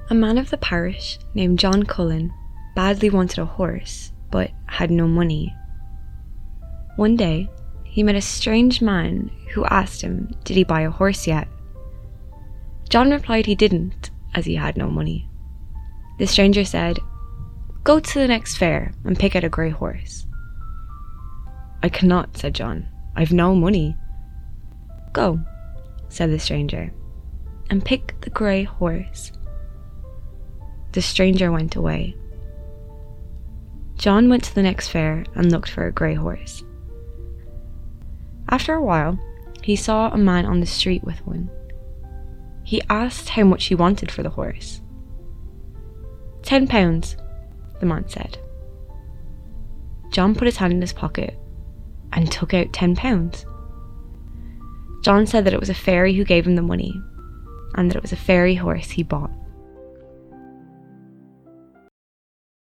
A man of the parish named John Cullen badly wanted a horse, but had no money. One day, he met a strange man who asked him, did he buy a horse yet? John replied he didn't, as he had no money. The stranger said, "Go to the next fair and pick out a grey horse." "I cannot," said John. "I've no money." "Go," said the stranger, "and pick the grey horse." The stranger went away. John went to the next fair and looked for a grey horse. After a while, he saw a man on the street with one. He asked how much he wanted for the horse. £10, the man said. John put his hand in his pocket and took out £10. John said that it was a fairy who gave him the money, and that it was a fairy horse he bought.